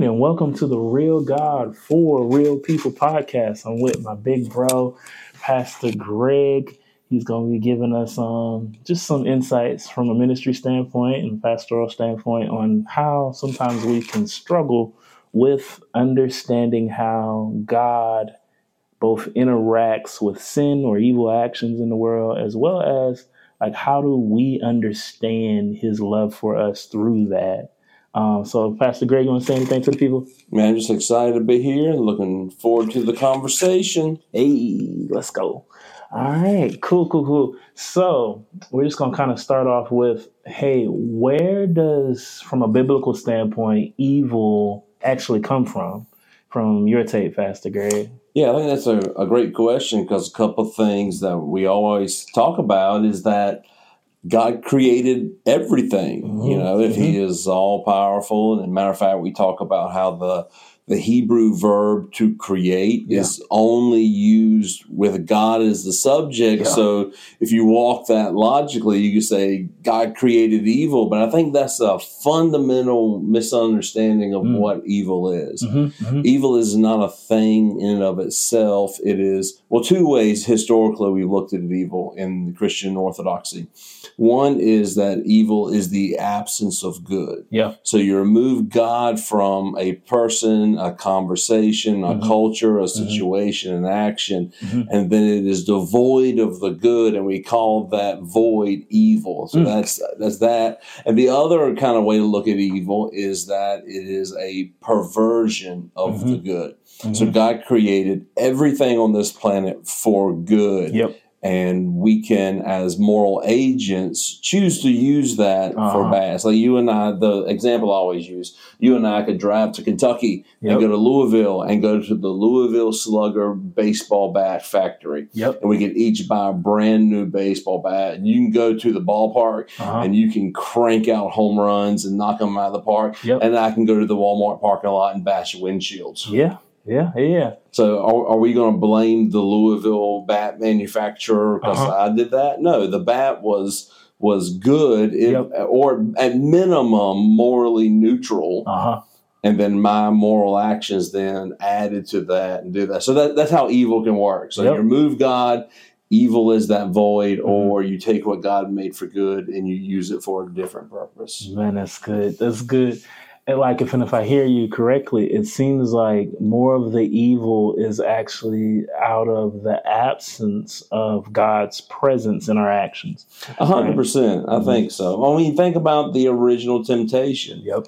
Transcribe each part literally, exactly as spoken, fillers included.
and welcome to the Real God for Real People podcast. I'm with my big bro, Pastor Greg. He's going to be giving us um, just some insights from a ministry standpoint and pastoral standpoint on how sometimes we can struggle with understanding how God both interacts with sin or evil actions in the world, as well as like how do we understand his love for us through that. Um, so, Pastor Greg, you want to say anything to the people? Man, I'm just excited to be here and looking forward to the conversation. Hey, let's go. All right, cool, cool, cool. So we're just going to kind of start off with, hey, where does, from a biblical standpoint, evil actually come from? From your take, Pastor Greg? Yeah, I think that's a, a great question, because a couple of things that we always talk about is that God created everything, mm-hmm. you know, if mm-hmm. he is all powerful. And as a matter of fact, we talk about how the the Hebrew verb to create yeah. is only used with God as the subject. Yeah. So if you walk that logically, you could say God created evil. But I think that's a fundamental misunderstanding of mm. what evil is. Mm-hmm, mm-hmm. Evil is not a thing in and of itself. It is, well, two ways historically we've looked at evil in the Christian orthodoxy. One is that evil is the absence of good. Yeah. So you remove God from a person, a conversation, a mm-hmm. culture, a situation, mm-hmm. an action, mm-hmm. and then it is devoid of the good, and we call that void evil. So mm. that's that's that. And the other kind of way to look at evil is that it is a perversion of mm-hmm. the good. Mm-hmm. So God created everything on this planet for good. Yep. And we can, as moral agents, choose to use that uh-huh. for bad. So you and I, the example I always use, you and I could drive to Kentucky yep. and go to Louisville and go to the Louisville Slugger baseball bat factory. Yep. And we could each buy a brand new baseball bat. And you can go to the ballpark uh-huh. and you can crank out home runs and knock them out of the park. Yep. And I can go to the Walmart parking lot and bash windshields. Yeah. Yeah, yeah. So are, are we going to blame the Louisville bat manufacturer because uh-huh. I did that? No, the bat was was good, it, yep. or at minimum morally neutral. Uh-huh. And then my moral actions then added to that and do that. So that, that's how evil can work. So yep. you remove God, evil is that void, mm-hmm. or you take what God made for good and you use it for a different purpose. Man, that's good. That's good. And like, if and if I hear you correctly, it seems like more of the evil is actually out of the absence of God's presence in our actions. A hundred percent. I think so. I mean, think about the original temptation. Yep.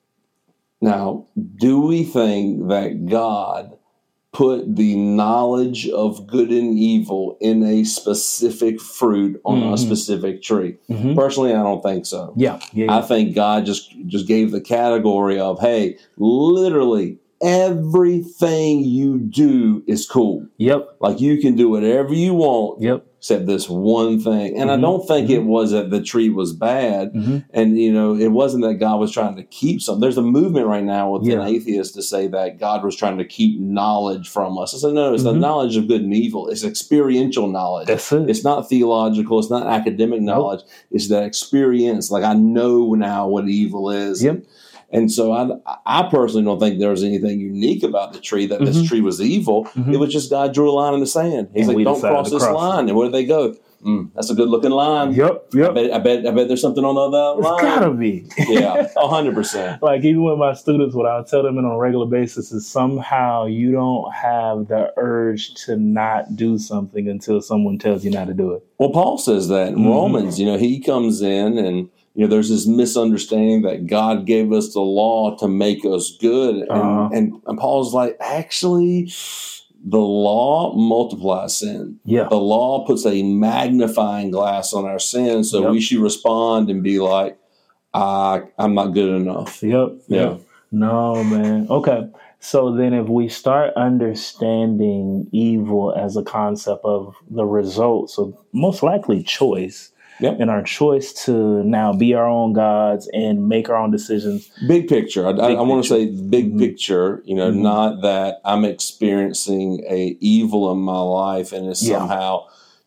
Now, do we think that God put the knowledge of good and evil in a specific fruit on mm-hmm. a specific tree? Mm-hmm. Personally, I don't think so. Yeah, yeah, yeah. I think God just, just gave the category of, hey, literally everything you do is cool. Yep. Like you can do whatever you want. Yep. Except this one thing. And mm-hmm. I don't think mm-hmm. it was that the tree was bad. Mm-hmm. And, you know, it wasn't that God was trying to keep something. There's a movement right now within yeah. atheists to say that God was trying to keep knowledge from us. I said, no, it's mm-hmm. the knowledge of good and evil. It's experiential knowledge. That's it. It's not theological. It's not academic knowledge. Nope. It's that experience. Like I know now what evil is. Yep. And so I, I personally don't think there was anything unique about the tree, that mm-hmm. this tree was evil. Mm-hmm. It was just God drew a line in the sand. He's and like, don't cross this cross line. It. And where did they go? Mm, that's a good looking line. Yep, yep. I bet, I bet, I bet there's something on the other line. It's gotta be. Yeah, a hundred percent. Like even with my students, what I'll tell them on a regular basis is somehow you don't have the urge to not do something until someone tells you not to do it. Well, Paul says that in mm-hmm. Romans. You know, he comes in and, you know, there's this misunderstanding that God gave us the law to make us good. And, uh-huh. and, and Paul's like, actually, the law multiplies sin. Yeah. The law puts a magnifying glass on our sin. So yep. we should respond and be like, I, I'm not good enough. Yep. Yeah. Yep. No, man. Okay. So then if we start understanding evil as a concept of the results of most likely choice, Yep. and our choice to now be our own gods and make our own decisions. Big picture. I, I, I want to say big mm-hmm. picture, you know, mm-hmm. not that I'm experiencing a evil in my life and it's yeah. somehow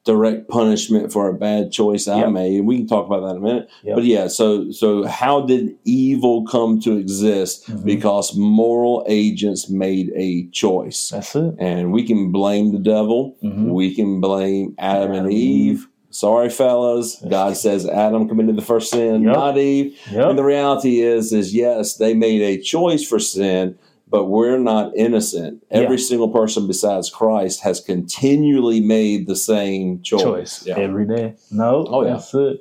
direct punishment for a bad choice I Yep. made. And we can talk about that in a minute. Yep. But yeah, so so how did evil come to exist? Mhm. Because moral agents made a choice. That's it. And we can blame the devil. Mhm. We can blame Adam Adam and and Eve. Sorry, fellas. God says Adam committed the first sin, Yep. not Eve. Yep. And the reality is, is yes, they made a choice for sin, but we're not innocent. Every Yeah. single person besides Christ has continually made the same choice. choice Yeah. every day. No, Oh, yeah. that's it.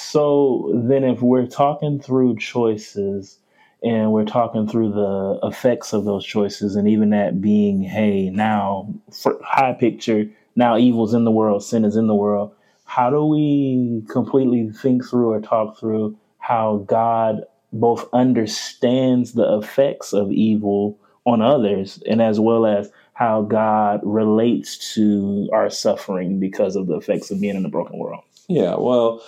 So then if we're talking through choices and we're talking through the effects of those choices, and even that being, hey, now for high picture, now evil's in the world, sin is in the world. How do we completely think through or talk through how God both understands the effects of evil on others, and as well as how God relates to our suffering because of the effects of being in a broken world? Yeah, well,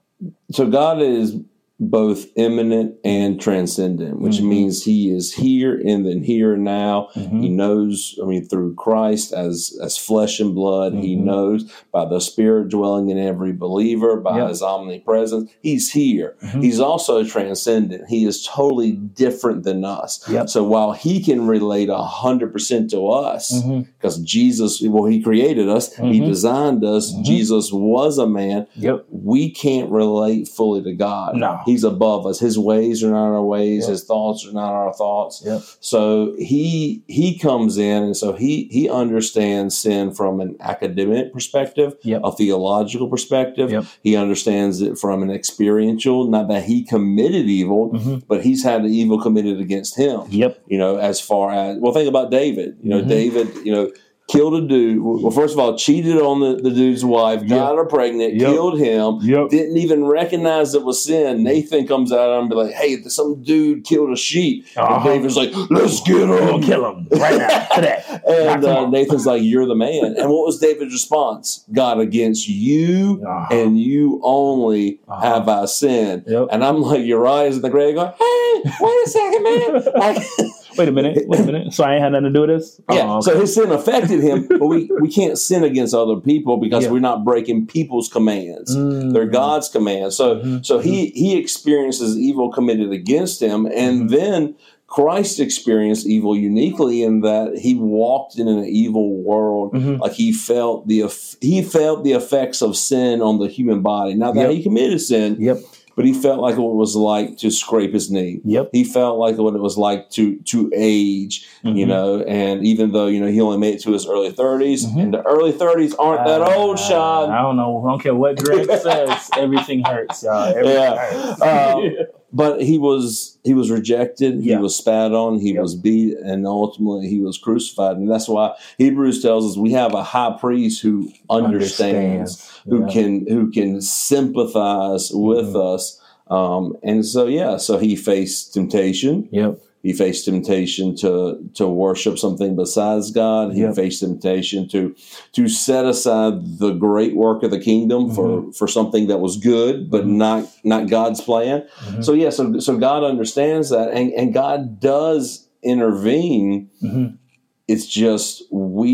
so God is both immanent and transcendent, which Mhm. means he is here and then here and now. Mhm. He knows, I mean, through Christ as as flesh and blood, he Mhm. knows by the Spirit dwelling in every believer, by Yep. his omnipresence. He's here. Mhm. He's also transcendent. He is totally different than us. Yep. So while he can relate one hundred percent to us, Mhm. because Jesus, well, he created us, he Mhm. designed us, Mhm. Jesus was a man, Yep. we can't relate fully to God. No. He's above us. His ways are not our ways. Yep. His thoughts are not our thoughts. Yep. So he he comes in, and so he he understands sin from an academic perspective, Yep. a theological perspective. Yep. He understands it from an experiential, not that he committed evil, Mhm. but he's had the evil committed against him. Yep. You know, as far as, well, think about David. You know, Mhm. David, you know, killed a dude. Well, first of all, cheated on the, the dude's wife, got her pregnant, Yep. killed him, Yep. didn't even recognize it was sin. Nathan comes out and be like, hey, some dude killed a sheep. Uh-huh. And David's like, let's get him. We'll kill him right now, today. And Knock him uh, off. Nathan's like, you're the man. And what was David's response? God, against you Uh-huh. and you only Uh-huh. have I sinned. Yep. And I'm like, Uriah's in the grave going, hey, wait a second, man. Like, Wait a minute. Wait a minute. So I ain't had nothing to do with this? yeah, Oh, so okay. his sin affected him, but we, we can't sin against other people because Yeah. we're not breaking people's commands. Mm. They're God's commands. So Mhm. so he he experiences evil committed against him, and Mhm. then Christ experienced evil uniquely in that he walked in an evil world. Mhm. Like he felt the eff- he felt the effects of sin on the human body. Not that Yep. he committed sin, Yep. but he felt like what it was like to scrape his knee. Yep. He felt like what it was like to to age, you Mhm. know, and even though, you know, he only made it to his early thirties, Mhm. and the early thirties aren't that Uh, old, Sean. I don't know. I don't care what Greg says. Everything hurts, y'all. Everything Yeah. hurts. Um, But he was he was rejected, Yeah. he was spat on, he Yep. was beat, and ultimately he was crucified. And that's why Hebrews tells us we have a high priest who understands, who Yeah. can who can sympathize with Mhm. us. Um, and so yeah, so he faced temptation. Yep. He faced temptation to to worship something besides God. He Yep. faced temptation to to set aside the great work of the kingdom for, for something that was good, but Mhm. not not God's plan. Mhm. So yeah, so so God understands that, and, and God does intervene. Mhm. It's just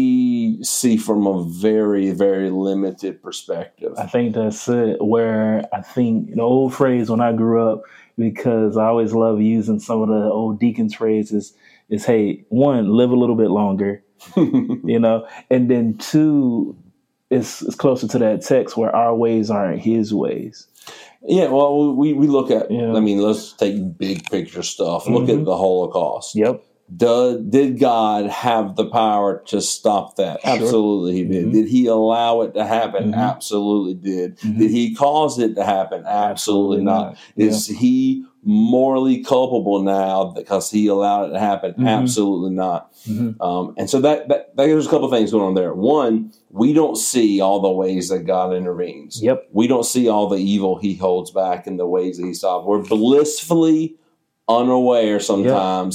we see from a very, very limited perspective. I think that's it. Where I think the old phrase when I grew up, because I always love using some of the old deacons phrases, is hey, one, live a little bit longer, you know, and then two, it's, it's closer to that text where our ways aren't his ways. Yeah, well, we, we look at, Yeah. I mean, let's take big picture stuff. Look Mhm. at the Holocaust. Yep. Did, did God have the power to stop that? Sure. Absolutely, he did. Mhm. Did he allow it to happen? Mhm. Absolutely did. Mhm. Did he cause it to happen? Absolutely, not. Yeah. Is he morally culpable now because he allowed it to happen? Mhm. Absolutely not. Mhm. Um, and so that, that, that there's a couple of things going on there. One, we don't see all the ways that God intervenes. Yep. We don't see all the evil he holds back and the ways that he stops. We're blissfully unaware sometimes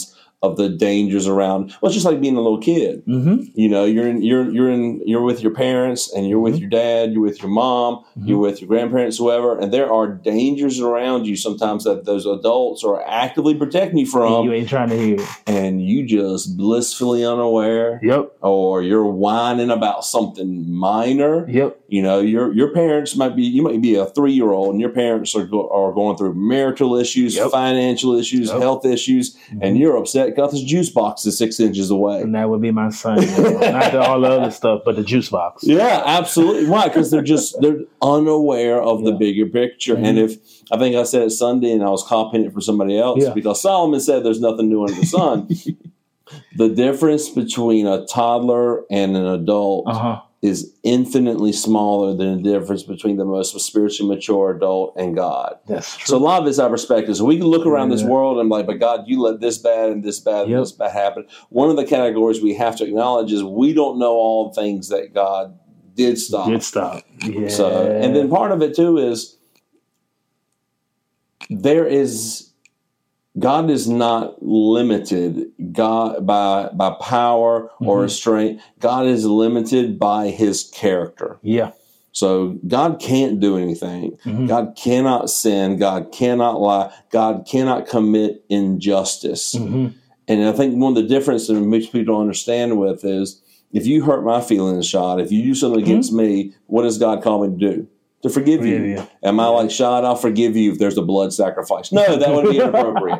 of the dangers around. Well, it's just like being a little kid. Mm-hmm. You know, you're in, you're you're in you're with your parents, and you're with Mm-hmm. your dad, you're with your mom, Mm-hmm. you're with your grandparents, whoever, and there are dangers around you sometimes that those adults are actively protecting you from, And you ain't trying to hear it. and you just blissfully unaware. Yep. Or you're whining about something minor. Yep. You know, your your parents might be, you might be a three year old, and your parents are go, are going through marital issues, Yep. financial issues, Yep. health issues, Mm-hmm. and you're upset because this juice box is six inches away. And that would be my son. You know? Not the, all the other stuff, but the juice box. Yeah, absolutely. Why? Because they're just they're unaware of Yeah. the bigger picture. Mm-hmm. And if I think I said it Sunday, and I was copying it for somebody else, Yeah. because Solomon said there's nothing new under the sun. The difference between a toddler and an adult Uh-huh. is infinitely smaller than the difference between the most spiritually mature adult and God. That's true. So a lot of it's our perspective. So we can look around Yeah. this world and be like, but God, you let this bad and this bad and Yep. this bad happen. One of the categories we have to acknowledge is we don't know all the things that God did stop. Did stop. Yeah. So, and then part of it too is there is God is not limited God by by power or Mhm. restraint. God is limited by His character. Yeah. So God can't do anything. Mhm. God cannot sin. God cannot lie. God cannot commit injustice. Mm-hmm. And I think one of the differences that most people don't understand with is if you hurt my feelings, Shad, if you do something Mm-hmm. against me, what does God call me to do? To forgive Forgive you. you. Am I like, Shad, I'll forgive you if there's a blood sacrifice? No, that would be inappropriate.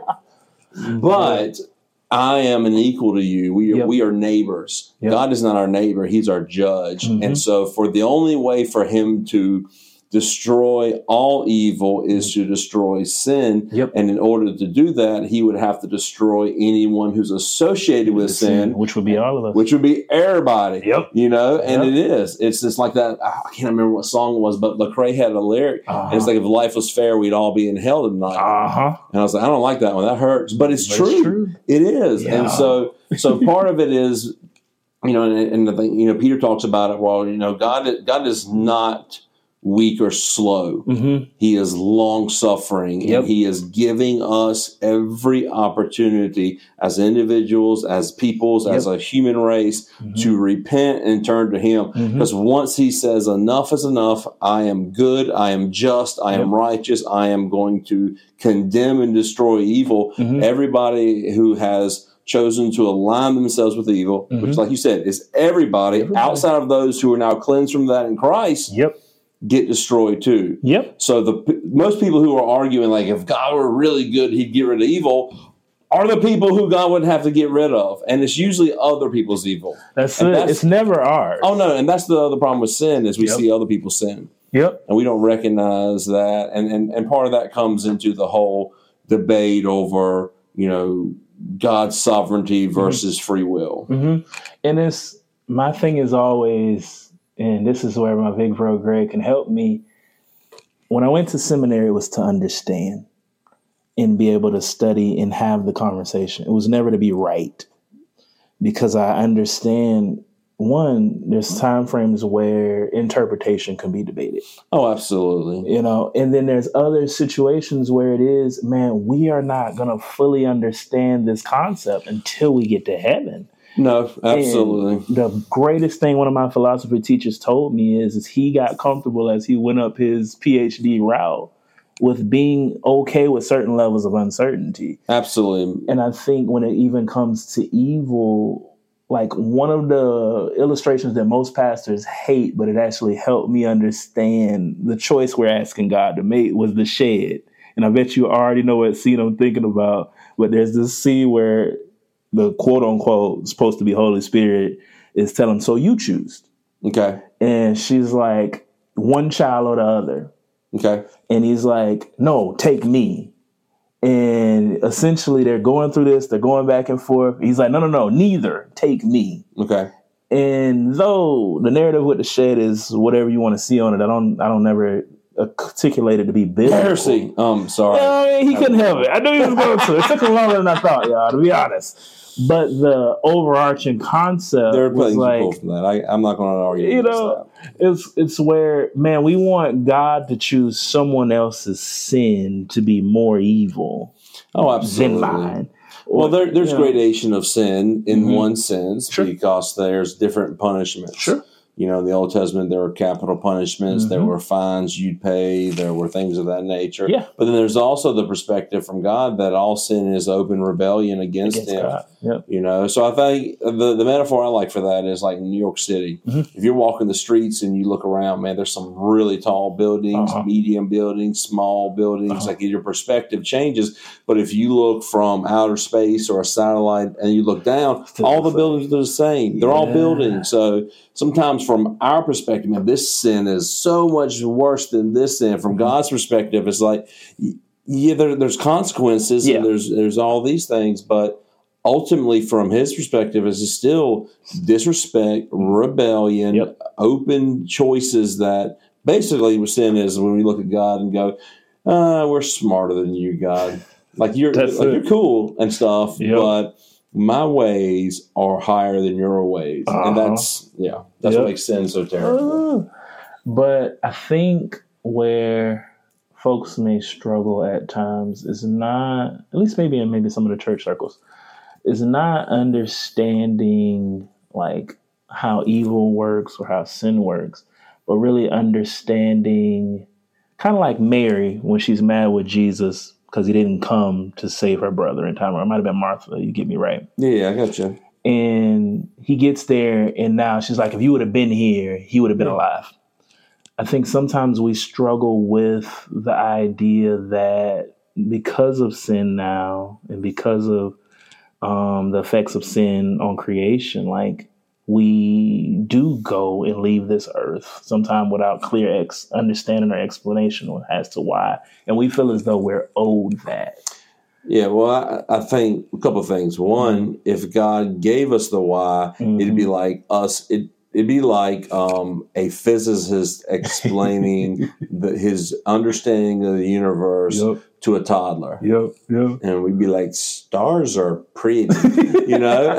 But I am an equal to you. We are, Yep. we are neighbors. Yep. God is not our neighbor. He's our judge. Mhm. And so for the only way for him to destroy all evil is to destroy sin. Yep. And in order to do that, he would have to destroy anyone who's associated with sin, Which would be all of us. which would be everybody. Yep. You know, and Yep. it is. It's just like that. I can't remember what song it was, but Lecrae had a lyric. Uh-huh. And it's like, if life was fair, we'd all be in hell tonight. Uh-huh. And I was like, I don't like that one. That hurts. But it's But true. it's true. It is. Yeah. And so so part of it is, you know, and, and the thing, you know, Peter talks about it, well, you know, God God is not weak or slow. Mm-hmm. He is long suffering, Yep. and he is giving us every opportunity as individuals, as peoples, Yep. as a human race Mhm. to repent and turn to him. Mhm. Because once he says enough is enough, I am good, I am just, I am Yep. righteous, I am going to condemn and destroy evil. Mhm. Everybody who has chosen to align themselves with evil, Mhm. which, like you said, is everybody, Everybody. outside of those who are now cleansed from that in Christ, Yep. get destroyed too. Yep. So the most people who are arguing like if God were really good, he'd get rid of evil, are the people who God would have to get rid of, and it's usually other people's evil. That's And it. that's- It's never ours. Oh no, and that's the other problem with sin is we Yep. see other people sin, Yep. and we don't recognize that, and and and part of that comes into the whole debate over, you know, God's sovereignty versus free will. Mm-hmm. And it's my thing is always, and this is where my big bro Greg can help me. When I went to seminary, it was to understand and be able to study and have the conversation. It was never to be right, because I understand, one, there's time frames where interpretation can be debated, Oh, absolutely. you know, and then there's other situations where it is, man, we are not going to fully understand this concept until we get to heaven. No, absolutely. And the greatest thing one of my philosophy teachers told me is, is he got comfortable as he went up his PhD route with being okay with certain levels of uncertainty. Absolutely. And I think when it even comes to evil, like one of the illustrations that most pastors hate, but it actually helped me understand the choice we're asking God to make, was the shed. And I bet you already know what scene I'm thinking about, but there's this scene where the quote unquote supposed to be Holy Spirit is telling, so you choose. Okay. And she's like, one child or the other. Okay. And he's like, no, take me. And essentially they're going through this, they're going back and forth. He's like, no, no, no, neither, take me. Okay. And though the narrative with the shed is whatever you want to see on it, I don't I don't never articulate it to be biblical. Heresy. Um, sorry. Yeah, I mean, he couldn't help it. I knew he was going to. It took him longer than I thought, y'all, to be honest. But the overarching concept There are was things like, to pull from that. I, I'm not going to argue. you against know, that. it's it's where, man, we want God to choose someone else's sin to be more evil Oh, than absolutely. mine. Well, there, there's you know. gradation of sin in Mhm. one sense Sure. because there's different punishments. Sure. You know, in the Old Testament, there were capital punishments, there Mhm. were fines you'd pay, there were things of that nature. Yeah. But then there's also the perspective from God that all sin is open rebellion against, Against Him. God. Yep. You know, so I think the, the metaphor I like for that is like New York City. Mhm. If you're walking the streets and you look around, man, there's some really tall buildings, Uh-huh. medium buildings, small buildings. Uh-huh. Like your perspective changes. But if you look from outer space or a satellite and you look down, Still all the the same. buildings are the same. They're all Yeah. buildings. So sometimes from our perspective, man, this sin is so much worse than this sin. From Mhm. God's perspective, it's like, yeah, there, there's consequences Yeah. and there's there's all these things, but ultimately, from His perspective, is still disrespect, rebellion, Yep. open choices that basically what sin is when we look at God and go, uh, we're smarter than you, God. Like you're That's like it. you're cool and stuff, Yep. but my ways are higher than your ways. Uh-huh. And that's yeah, that's Yep. what makes sin so terrible. Uh, but I think where folks may struggle at times is not, at least maybe in maybe some of the church circles, is not understanding like how evil works or how sin works, but really understanding kind of like Mary when she's mad with Jesus because he didn't come to save her brother in time. Or it might have been Martha, you get me right. Yeah, I got you. And he gets there and now she's like, if you would have been here, he would have been Yeah. alive. I think sometimes we struggle with the idea that because of sin now and because of um, the effects of sin on creation, like we do go and leave this earth sometime without clear ex- understanding or explanation as to why. And we feel as though we're owed that. Yeah, well, I, I think a couple of things. One, if God gave us the why, Mhm. it'd be like us. It, it'd be like um, a physicist explaining the, his understanding of the universe Yep, to a toddler. yep, yep. And we'd be like, stars are pretty, you know?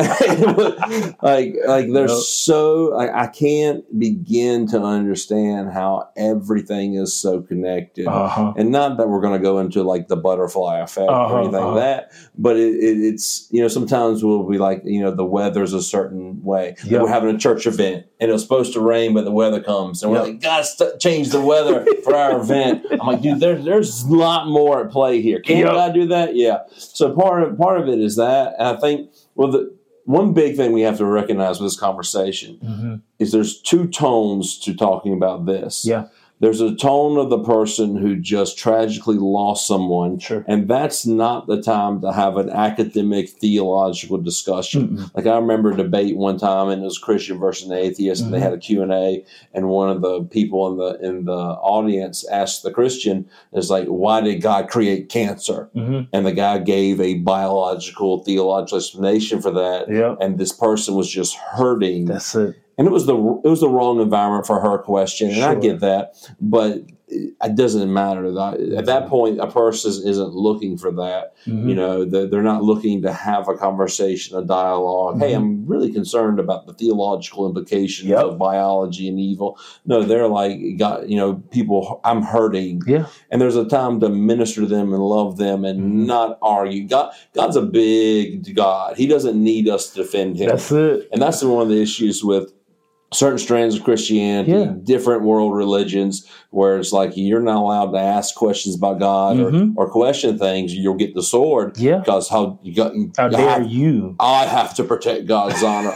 like, like they're Yep. so, I, I can't begin to understand how everything is so connected. Uh-huh. And not that we're going to go into like the butterfly effect Uh-huh, or anything uh-huh. like that, but it, it, it's, you know, sometimes we'll be like, you know, the weather's a certain way. Like Yep. we're having a church event and it was supposed to rain, but the weather comes. And we're Yep. like, gotta st- change the weather for our event. I'm like, dude, there, there's a lot more at play here. Can't Yep. God do that? Yeah. So part of, part of it is that. And I think, well, the one big thing we have to recognize with this conversation Mhm. is there's two tones to talking about this. Yeah. There's a tone of the person who just tragically lost someone. Sure. And that's not the time to have an academic theological discussion. Mm-mm. Like I remember a debate one time and it was Christian versus an atheist Mhm. and they had a Q and A and one of the people in the in the audience asked the Christian, is like, why did God create cancer? Mhm. And the guy gave a biological theological explanation for that. Yep. And this person was just hurting. That's it. And it was the it was the wrong environment for her question, and I Sure. get that, but it doesn't matter. At that point, a person isn't looking for that. Mhm. You know, they're not looking to have a conversation, a dialogue. Hey, Mhm. I'm really concerned about the theological implications Yep. of biology and evil. No, they're like, God, you know, people, I'm hurting. Yeah. And there's a time to minister to them and love them and Mhm. not argue. God, God's a big God. He doesn't need us to defend him. That's it. And that's one of the issues with certain strands of Christianity, Yeah. different world religions, where it's like you're not allowed to ask questions about God Mhm. or, or question things. You'll get the sword Yeah. because how you got. How you dare have- you? I have to protect God's honor.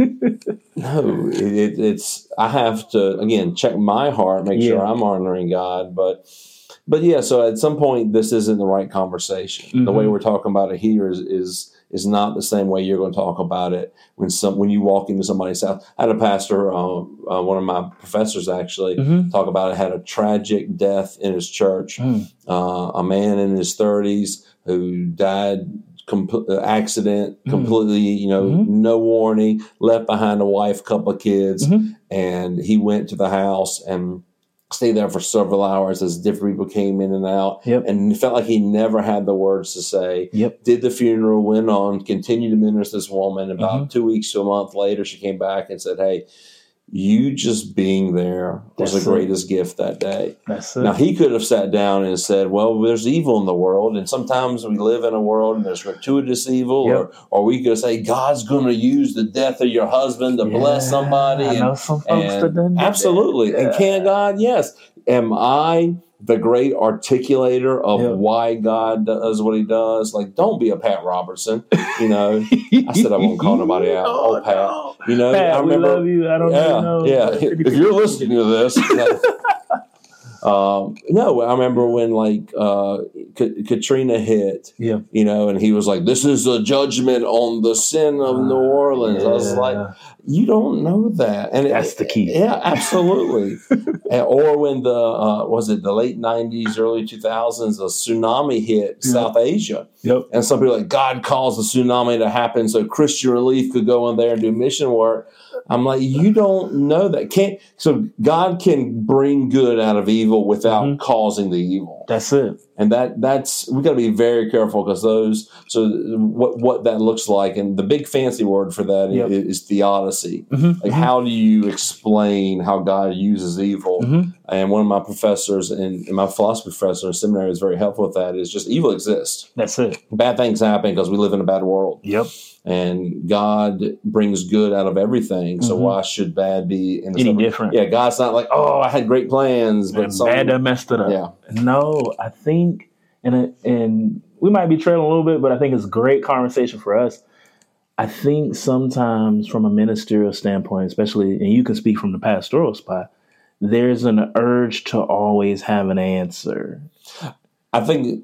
No, it, it, it's I have to again check my heart, make Yeah. sure I'm honoring God, but. But yeah, so at some point, this isn't the right conversation. The way Mhm. we're talking about it here is is is not the same way you're going to talk about it when some when you walk into somebody's house. I had a pastor, uh, uh, one of my professors actually, Mhm. talk about it. Had a tragic death in his church. Mm. Uh, a man in his thirties who died. Com- accident, Mhm. completely, you know, Mhm. no warning, left behind a wife, couple of kids, Mhm. and he went to the house and stayed there for several hours as different people came in and out. Yep. And it felt like he never had the words to say. Yep. Did the funeral, went on, continued to minister to this woman. About Mhm. two weeks to a month later, she came back and said, hey, you just being there was That's the it. greatest gift that day. That's it. Now, he could have sat down and said, well, there's evil in the world, and sometimes we live in a world and there's gratuitous evil, Yep. or or we could say, God's going to use the death of your husband to Yeah, bless somebody. I and, know some folks and that done that. absolutely. Yeah. And can God? Yes. Am I the great articulator of Yep. why God does what he does? Like, don't be a Pat Robertson, you know. I said I won't call nobody out. Oh, Oh, Pat. no. You know, Pat, I remember, we love you. I don't yeah, even know. yeah. If you're listening to this, um, no, I remember when like uh, K- Katrina hit, Yeah. you know, and he was like, "This is a judgment on the sin of New Orleans." I was Yeah. like, "You don't know that," and That's it, the key. Yeah, absolutely. And, or when the uh, was it the late nineties, early two thousands, a tsunami hit Yeah. South Asia. Yep. And some people are like, God caused the tsunami to happen so Christian Relief could go in there and do mission work. I'm like, you don't know that. Can't so God can bring good out of evil without Mhm. causing the evil. That's it. And that that's we got to be very careful because those so what what that looks like, and the big fancy word for that Yep. is, is theodicy. Mhm. Like, how do you explain how God uses evil? Mhm. And one of my professors and my philosophy professor in seminary is very helpful with that. Is just evil exists. That's it. Bad things happen because we live in a bad world. Yep. And God brings good out of everything. So Mhm. why should bad be in a Any separate- different? Yeah, God's not like, oh, I had great plans, but And something- bad done messed it up. Yeah. No, I think, and it- and we might be trailing a little bit, but I think it's a great conversation for us. I think sometimes from a ministerial standpoint, especially, and you can speak from the pastoral spot, there's an urge to always have an answer. I think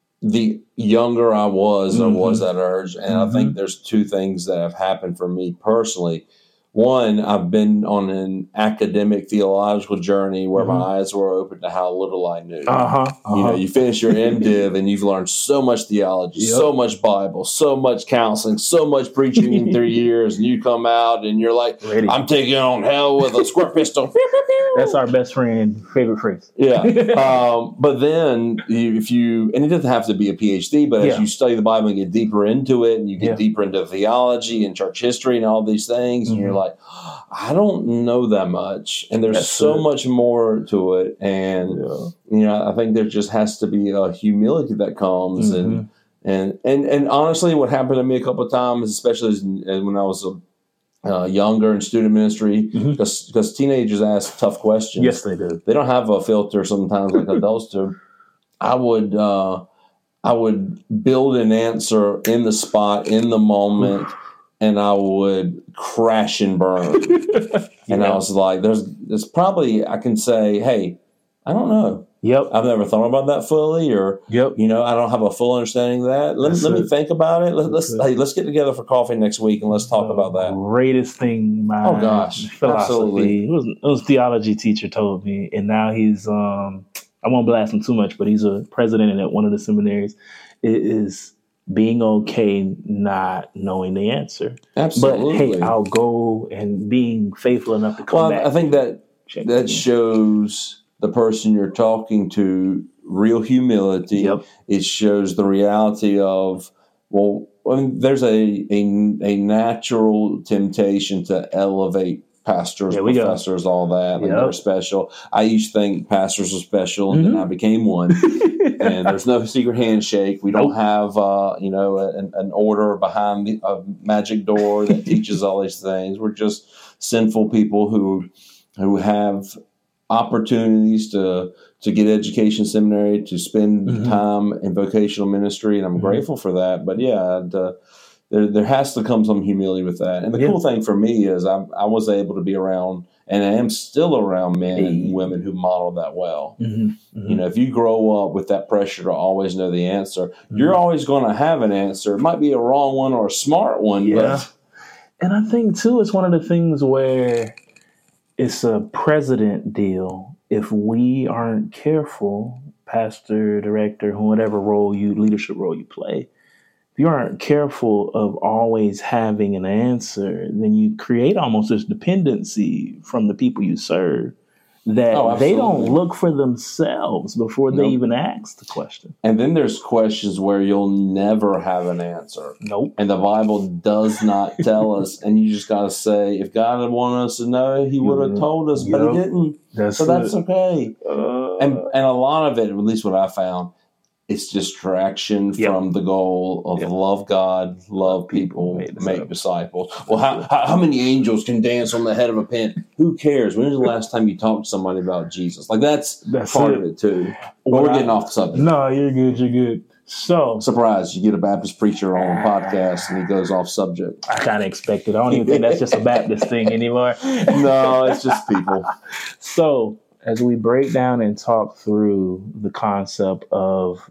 the younger I was, there Mhm. was that urge. And I think there's two things that have happened for me personally. One, I've been on an academic theological journey where Mhm. my eyes were open to how little I knew. Uh huh. You know, you finish your MDiv and you've learned so much theology, Yep. so much Bible, so much counseling, so much preaching in three years, and you come out and you're like, Ready. I'm taking on hell with a squirt pistol. That's our best friend favorite phrase. Yeah. Um, but then you, if you, and it doesn't have to be a PhD, but as Yeah. you study the Bible and get deeper into it and you get Yeah. deeper into theology and church history and all these things, and you're Mhm. like, I don't know that much. And there's That's so it. much more to it. And, Yeah. you know, I think there just has to be a humility that comes. Mhm. And, and, and, and honestly, what happened to me a couple of times, especially as, as when I was a, uh, younger in student ministry, Mhm. because because teenagers ask tough questions. Yes, they do. They don't have a filter sometimes like adults do. I would uh, I would build an answer in the spot, in the moment, and I would crash and burn. And I Yeah. was like, there's there's probably I can say, hey, I don't know. Yep. I've never thought about that fully, or Yep. you know, I don't have a full understanding of that. Let, That's let me it. think about it. Let, let's That's it. hey, let's get together for coffee next week and let's talk The about that. Greatest thing my Oh, gosh. philosophy. Absolutely. It was it was theology teacher told me, and now he's um I won't blast him too much, but he's a president at one of the seminaries. It is being okay not knowing the answer, Absolutely. but hey, I'll go and being faithful enough to come well, back. I think that check that in. shows the person you're talking to real humility. Yep. It shows the reality of, well, I mean, there's a, a, a natural temptation to elevate pastors, There we go. professors, all that. Like Yep. they're special. I used to think pastors were special, and then Mhm. I became one. And there's no secret handshake. We don't Nope. have, uh, you know, an, an order behind the, a magic door that teaches all these things. We're just sinful people who who have opportunities to to get education seminary, to spend Mhm. time in vocational ministry, and I'm Mhm. grateful for that. But yeah, the, there there has to come some humility with that. And the Yeah. cool thing for me is I I was able to be around, and I am still around men Hey. and women who model that well. Mhm. Mhm. You know, if you grow up with that pressure to always know the answer, Mhm. you're always going to have an answer. It might be a wrong one or a smart one, Yeah. but And I think too, it's one of the things where it's a president deal. If we aren't careful, pastor, director, whatever role you, leadership role you play, if you aren't careful of always having an answer, then you create almost this dependency from the people you serve. that Oh, they don't absolutely. look for themselves before they Nope. even ask the question. And then there's questions where you'll never have an answer. Nope. And the Bible does not tell us. And you just got to say, if God had wanted us to know, he would have told us, but Yep. he didn't. That's So that's it. okay. Uh, And and a lot of it, at least what I found, it's distraction Yep. from the goal of Yep. love God, love people, Make make disciples. Well, how, how how many angels can dance on the head of a pin? Who cares? When was the last time you talked to somebody about Jesus? Like that's, That's part it. of it too. But Well, we're I- getting off the subject. no, you're good. You're good. So Surprise! You get a Baptist preacher on a podcast and he goes off subject. I kind of expected. I don't even think that's just a Baptist thing anymore. No, it's just people. So as we break down and talk through the concept of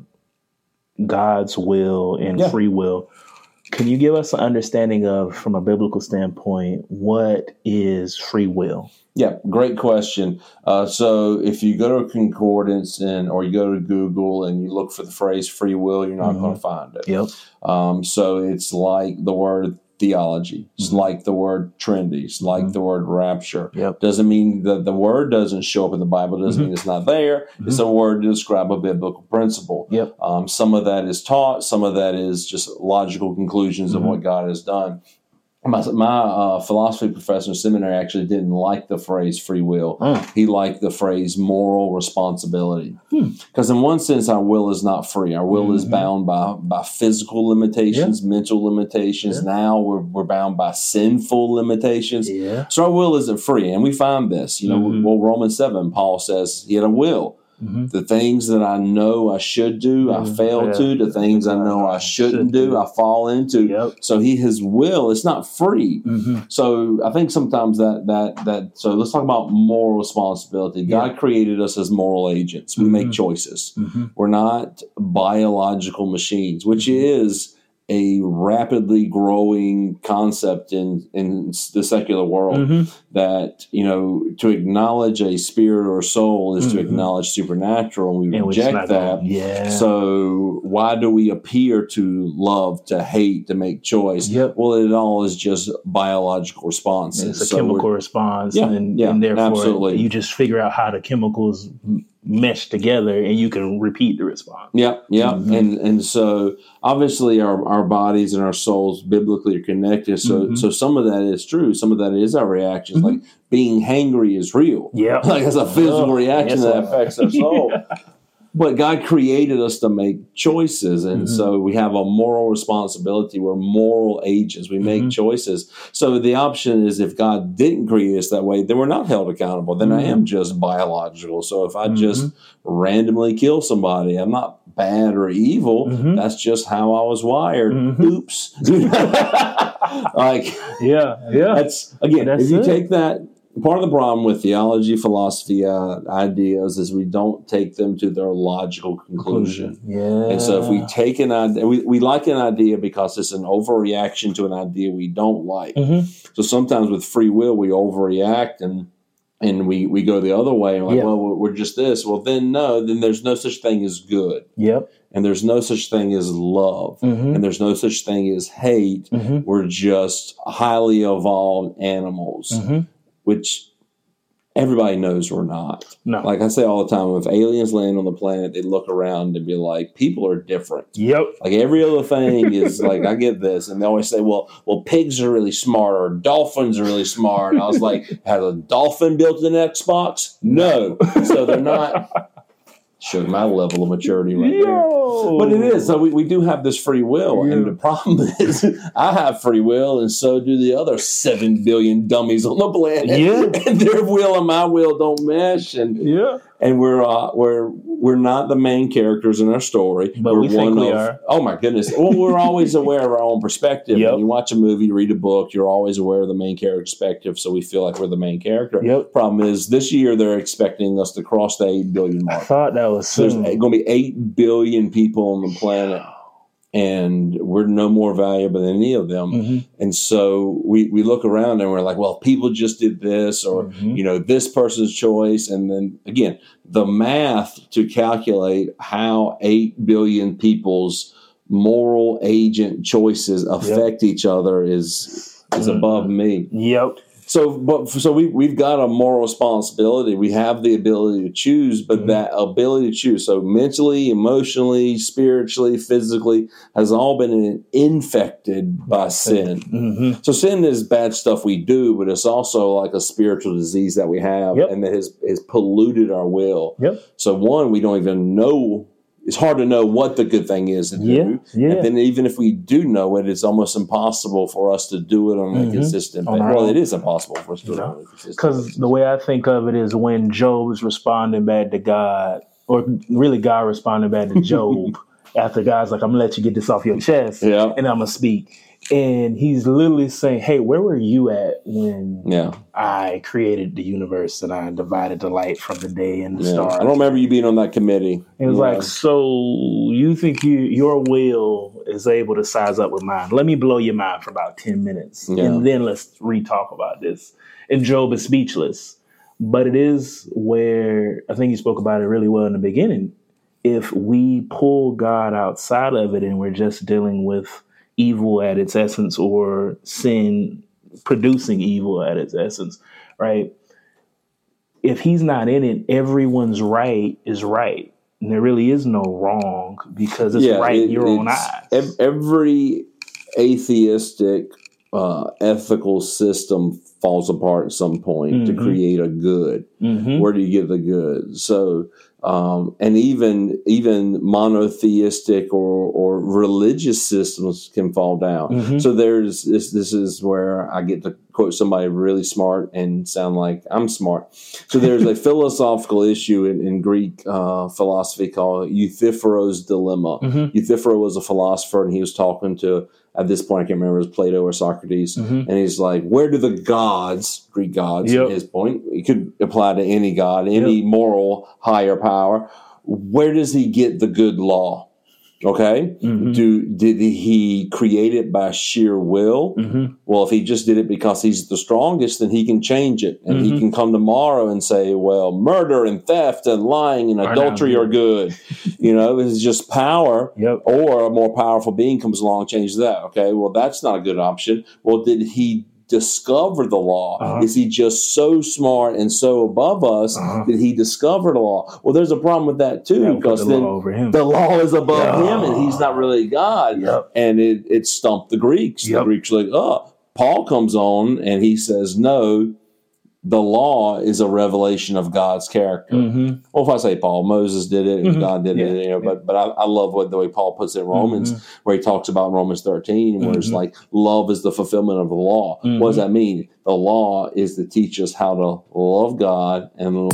God's will and Yeah. free will, can you give us an understanding of, from a biblical standpoint, what is free will? Yeah, great question. Uh, so if you go to a concordance and or you go to Google and you look for the phrase free will, you're not Mhm. going to find it. Yep. Um, so it's like the word theology. It's Mhm. like the word Trinity. It's like Mhm. the word rapture. Yep. Doesn't mean that the word doesn't show up in the Bible. Doesn't Mhm. mean it's not there. It's a word to describe a biblical principle. Yep. Um, some of that is taught. Some of that is just logical conclusions of Mhm. what God has done. My, my uh, philosophy professor in seminary actually didn't like the phrase free will. Mm. He liked the phrase moral responsibility. Because in one sense, our will is not free. Our will is Mhm. bound by, by physical limitations, mental limitations. Yeah. Now we're, we're bound by sinful limitations. Yeah. So our will isn't free. And we find this. You know, Mhm. well, Romans seven, Paul says he had a will. Mm-hmm. The things that I know I should do, I Mhm. fail Yeah. to. The things I know I shouldn't do, I fall into. Yep. So he, his will, it's not free. Mm-hmm. So I think sometimes that that that so let's talk about moral responsibility. Yeah. God created us as moral agents. We Mhm. make choices. Mm-hmm. We're not biological machines, which Mhm. is a rapidly growing concept in in the secular world. Mm-hmm. That, you know, to acknowledge a spirit or soul is Mhm. to acknowledge supernatural, and we And we're just reject not that. going, yeah. So why do we appear to love, to hate, to make choice? Yep. Well, it all is just biological responses. It's a So chemical we're- response, Yeah, and, yeah, and therefore absolutely. you just figure out how the chemicals m- mesh together, and you can repeat the response. Yeah, yeah, Mhm. and and so obviously our, our bodies and our souls biblically are connected. So Mhm. so some of that is true. Some of that is our reactions. Mhm. Like being hangry is real. Yeah, Like it's a physical Oh, reaction yes, that sir. affects our soul. But God created us to make choices. And Mhm. so we have a moral responsibility. We're moral agents. We make Mhm. choices. So the option is if God didn't create us that way, then we're not held accountable. Then I Mhm. am just biological. So if I Mhm. just randomly kill somebody, I'm not bad or evil. Mhm. That's just how I was wired. Mhm. Oops. Like, yeah, yeah. that's, again, That's if you it. take that, part of the problem with theology, philosophy, uh, ideas is we don't take them to their logical conclusion. Yeah. And so if we take an idea, we, we like an idea because it's an overreaction to an idea we don't like. Mhm. So sometimes with free will, we overreact and and we, we go the other way. And we're like, Yeah. well, we're we're just this. Well, then no, then there's no such thing as good. Yep. And there's no such thing as love. Mhm. And there's no such thing as hate. Mhm. We're just highly evolved animals, Mhm. which everybody knows we're not. No. Like I say all the time, if aliens land on the planet, they look around and be like, people are different. Yep. Like every other thing is like, I get this. And they always say, well, well, pigs are really smart or dolphins are really smart. And I was like, has a dolphin built an Xbox? No. So they're not. Showed my level of maturity right there. Yo. But it is. So we, we do have this free will. Yeah. And the problem is I have free will and so do the other seven billion dummies on the planet. Yeah. And their will and my will don't mesh. And Yeah. and we're uh, we're we're not the main characters in our story. But we're we think we are. Oh my goodness! Well, we're always aware of our own perspective. Yep. When you watch a movie, read a book, you're always aware of the main character's perspective. So we feel like we're the main character. Yep. Problem is, this year they're expecting us to cross the eight billion I mark. thought that was So there's soon. going to be eight billion people on the planet, and we're no more valuable than any of them. Mhm. And so we, we look around and we're like, well, people just did this, or, Mhm. you know, this person's choice. And then again, the math to calculate how eight billion people's moral agent choices affect each other is, is Mhm. above me. Yep. So, but so we we've got a moral responsibility. We have the ability to choose, but mm-hmm. that ability to choose, so mentally, emotionally, spiritually, physically, has all been infected by sin. Mm-hmm. So, sin is bad stuff we do, but it's also like a spiritual disease that we have, yep. and that has has polluted our will. Yep. So, one, we don't even know. It's hard to know what the good thing is to yeah, do. Yeah. And then even if we do know it, it's almost impossible for us to do it on a mm-hmm. consistent basis. Well, own. It is impossible for us to do it on a consistent basis. Because the way I think of it is when Job is responding bad to God, or really God responding bad to Job, after God's like, I'm going to let you get this off your chest, yeah. and I'm going to speak. And he's literally saying, hey, where were you at when yeah. I created the universe and I divided the light from the day and the yeah. stars? I don't remember you being on that committee. It was yeah. like, so you think you your will is able to size up with mine? Let me blow your mind for about ten minutes. Yeah. And then let's re-talk about this. And Job is speechless. But it is where, I think you spoke about it really well in the beginning. If we pull God outside of it and we're just dealing with evil at its essence, or sin producing evil at its essence, right? If he's not in it, everyone's right is right. And there really is no wrong because it's yeah, right it, in your own eyes. Every atheistic, uh, ethical system falls apart at some point mm-hmm. to create a good. Mm-hmm. Where do you get the good? So, Um, and even even monotheistic or, or religious systems can fall down. Mm-hmm. So there's this. This is where I get to quote somebody really smart and sound like I'm smart. So there's a philosophical issue in, in Greek uh, philosophy called Euthyphro's dilemma. Mm-hmm. Euthyphro was a philosopher, and he was talking to, at this point I can't remember, it was Plato or Socrates, mm-hmm. and he's like, "Where do the gods, Greek gods?" Yep. At his point, it could apply to any god, any yep. moral higher power. Where does he get the good law? Okay, mm-hmm. do did he create it by sheer will? Mm-hmm. Well, if he just did it because he's the strongest, then he can change it, and mm-hmm. he can come tomorrow and say, "Well, murder and theft and lying and are adultery are good." You know, it's just power. Yep. Or a more powerful being comes along and changes that. Okay, well, that's not a good option. Well, did he discover the law? Uh-huh. Is he just so smart and so above us uh-huh. that he discovered the law? Well, there's a problem with that too, yeah, because the then law over him. the law is above yeah. him, and he's not really God. Yep. And it, it stumped the Greeks. Yep. The Greeks are like, oh, Paul comes on and he says, no, the law is a revelation of God's character. Mm-hmm. Well, if I say Paul, Moses did it, and mm-hmm. God did yeah. it, you know, yeah. but but I, I love what the way Paul puts it in Romans, mm-hmm. where he talks about in Romans thirteen, where mm-hmm. it's like love is the fulfillment of the law. Mm-hmm. What does that mean? The law is to teach us how to love God and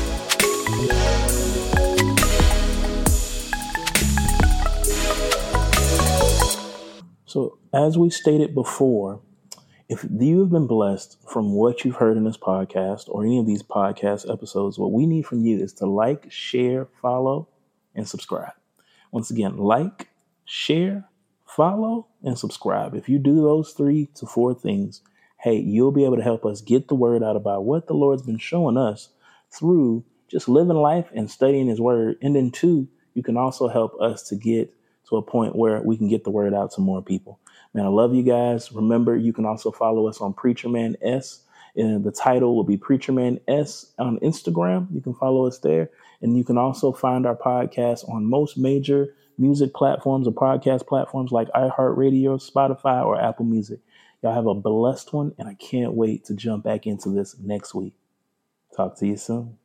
So, as we stated before, if you have been blessed from what you've heard in this podcast or any of these podcast episodes, what we need from you is to like, share, follow, and subscribe. Once again, like, share, follow, and subscribe. If you do those three to four things, hey, you'll be able to help us get the word out about what the Lord's been showing us through just living life and studying his word. And then two, you can also help us to get to a point where we can get the word out to more people. Man, I love you guys. Remember, you can also follow us on Preacher Man S. And the title will be Preacher Man S on Instagram. You can follow us there. And you can also find our podcast on most major music platforms or podcast platforms like iHeartRadio, Spotify, or Apple Music. Y'all have a blessed one, and I can't wait to jump back into this next week. Talk to you soon.